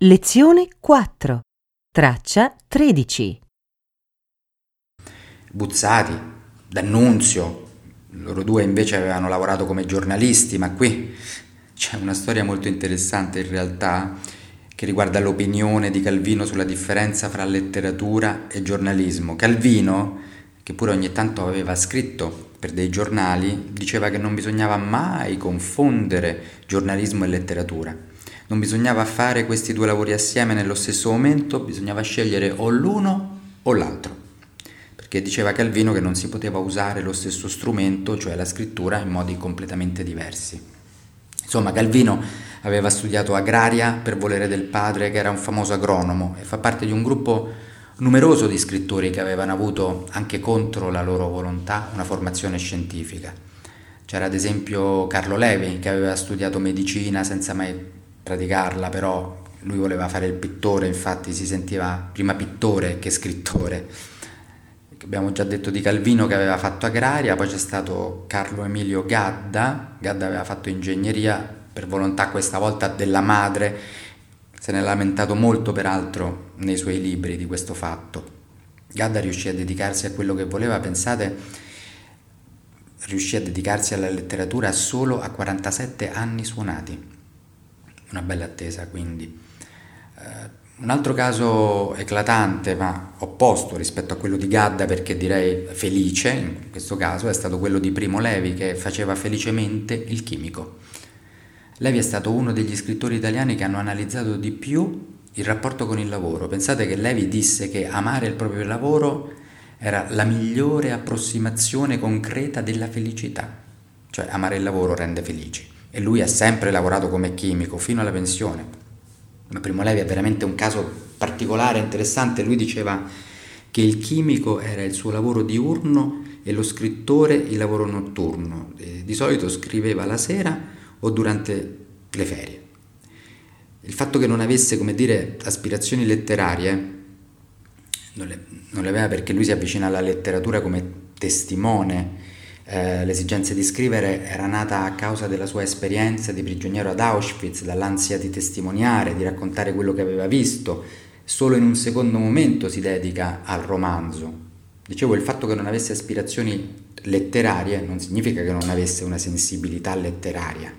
Lezione 4. Traccia 13. Buzzati, D'Annunzio, loro due invece avevano lavorato come giornalisti, ma qui c'è una storia molto interessante in realtà che riguarda l'opinione di Calvino sulla differenza fra letteratura e giornalismo. Calvino, che pure ogni tanto aveva scritto per dei giornali, diceva che non bisognava mai confondere giornalismo e letteratura. Non bisognava fare questi due lavori assieme nello stesso momento, bisognava scegliere o l'uno o l'altro. Perché diceva Calvino che non si poteva usare lo stesso strumento, cioè la scrittura, in modi completamente diversi. Insomma, Calvino aveva studiato agraria per volere del padre, che era un famoso agronomo, e fa parte di un gruppo numeroso di scrittori che avevano avuto, anche contro la loro volontà, una formazione scientifica. C'era ad esempio Carlo Levi, che aveva studiato medicina senza mai praticarla, però lui voleva fare il pittore, infatti si sentiva prima pittore che scrittore. Abbiamo già detto di Calvino che aveva fatto agraria, poi c'è stato Carlo Emilio Gadda aveva fatto ingegneria per volontà questa volta della madre, se ne è lamentato molto peraltro nei suoi libri di questo fatto. Gadda riuscì a dedicarsi a quello che voleva, pensate, riuscì a dedicarsi alla letteratura solo a 47 anni suonati. Una bella attesa, quindi. Un altro caso eclatante, ma opposto rispetto a quello di Gadda, perché direi felice, in questo caso, è stato quello di Primo Levi, che faceva felicemente il chimico. Levi è stato uno degli scrittori italiani che hanno analizzato di più il rapporto con il lavoro. Pensate che Levi disse che amare il proprio lavoro era la migliore approssimazione concreta della felicità. Cioè, amare il lavoro rende felici. E lui ha sempre lavorato come chimico fino alla pensione. Ma Primo Levi è veramente un caso particolare, interessante. Lui diceva che il chimico era il suo lavoro diurno e lo scrittore il lavoro notturno. Di solito scriveva la sera o durante le ferie. Il fatto che non avesse, come dire, aspirazioni letterarie non le aveva, perché lui si avvicina alla letteratura come testimone. L'esigenza di scrivere era nata a causa della sua esperienza di prigioniero ad Auschwitz, dall'ansia di testimoniare, di raccontare quello che aveva visto. Solo in un secondo momento si dedica al romanzo. Dicevo, il fatto che non avesse aspirazioni letterarie non significa che non avesse una sensibilità letteraria.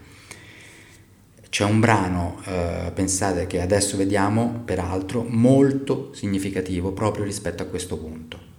C'è un brano, pensate, che adesso vediamo, peraltro, molto significativo proprio rispetto a questo punto.